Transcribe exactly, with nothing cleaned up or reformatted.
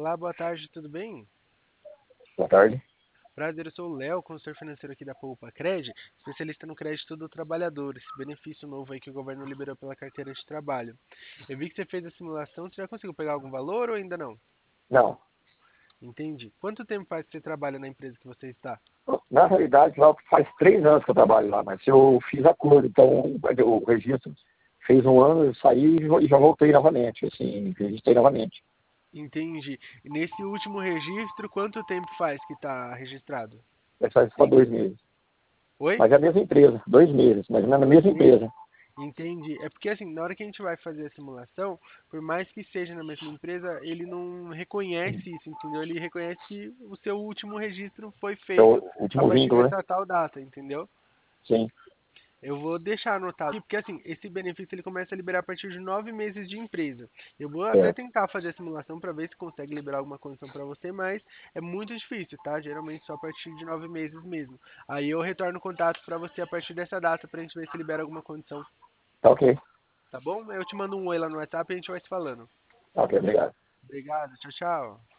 Olá, boa tarde, tudo bem? Boa tarde. Prazer, eu sou o Léo, consultor financeiro aqui da Poupa Cred, especialista no crédito do trabalhador, esse benefício novo aí que o governo liberou pela carteira de trabalho. Eu vi que você fez a simulação, você já conseguiu pegar algum valor ou ainda não? Não, Entendi. Quanto tempo faz que você trabalha na empresa que você está? na realidade, lá faz três anos que eu trabalho lá, mas eu fiz acordo, então o registro fez um ano, eu saí e já voltei novamente, assim, registrei novamente. Entendi. E nesse último registro, quanto tempo faz que está registrado? Mas faz só dois meses. Oi? Mas é a mesma empresa, dois meses, mas não é na Dois mesma meses? empresa. Entendi. É porque assim, na hora que a gente vai fazer a simulação, por mais que seja na mesma empresa, ele não reconhece isso, entendeu? Ele reconhece que o seu último registro foi É feito o a último partir vínculo, né? dessa tal data, entendeu? Sim, Eu vou deixar anotado aqui, porque assim, esse benefício ele começa a liberar a partir de nove meses de empresa. Eu vou até certo. tentar fazer a simulação para ver se consegue liberar alguma condição para você, mas é muito difícil, tá? Geralmente só a partir de nove meses mesmo. Aí eu retorno o contato para você a partir dessa data para a gente ver se libera alguma condição. Tá ok. Tá bom? Eu te mando um oi lá no WhatsApp e a gente vai se falando. Tá ok, obrigado. Obrigado, tchau, tchau.